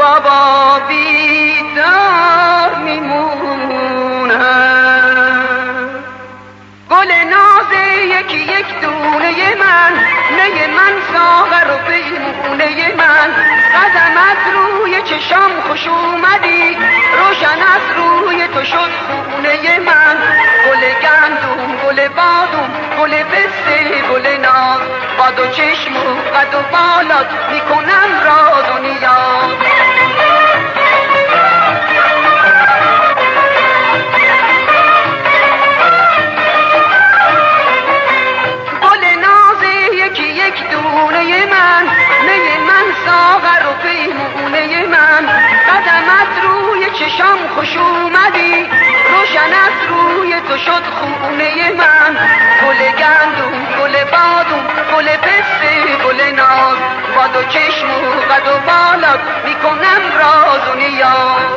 بابا بیدار میمونم. گل ناز یکی یک دونه من، نه من ساغر و پیمونه من. قدمت روی چشام خوش اومدی، روشن از روی تو شد خونه من. گل گندم، گل بادم، گل پسته، گل ناز، با دو چشم و قد و بالات میکنم راز و نیاز. گل ناز یکی یک دونه من، نه من ساغر و پیمونه من. قدمت روی چشام خوش اومدی، روشن از روی تو شد خونه من. گل گندم، گل بادم، گل پسته، گل ناز، با دو چشم و قد و بالات میکنم راز و نیاز.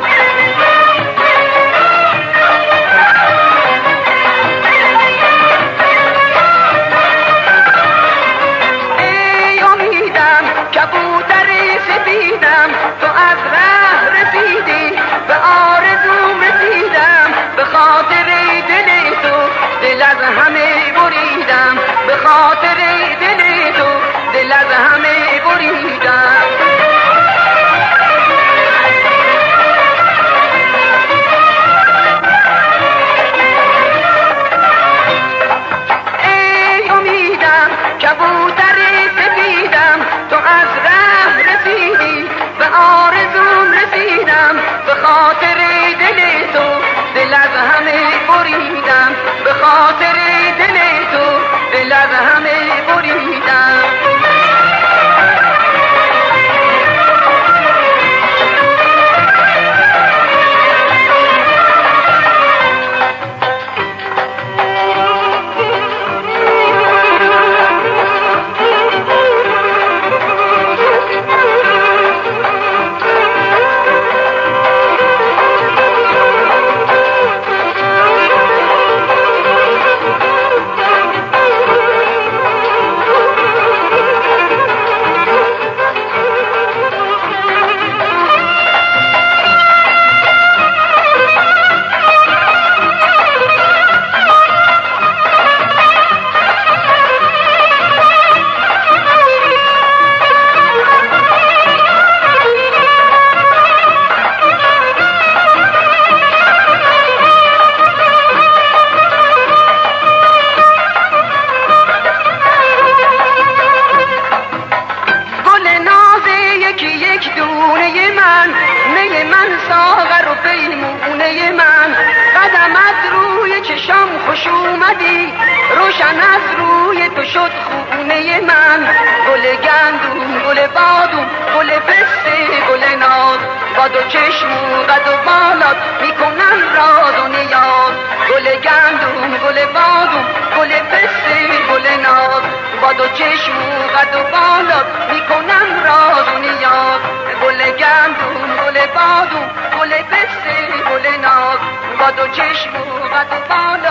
ای امیدم کبوتر سپیدم، تو از ره رسیدی، به آرزوم رسیدم. به خاطر دل تو دل از همه بریدم، به خاطر دل تو دل از همه بریدم. ای امیدم کبوتر سپیدم، تو از ره رسیدی، به آرزوم رسیدم. به خاطر دل تو دل از همه بریدم، به خاطر دل تو دل از همه بریدم. خوش اومدی، روشن از روی تو شد خونه من. گل گندم، گل بادم، گل پسته، گل ناز، با دو چشم و قد و بالات میکنن راز و نیاز. گل گندم، گل بادم، گل پسته، گل ناز، با دو چشم و قد و بالات میکنن راز و نیاز. گل گندم، گل بادم، گل پسته، گل ناز، با دو چشم و قد و بالات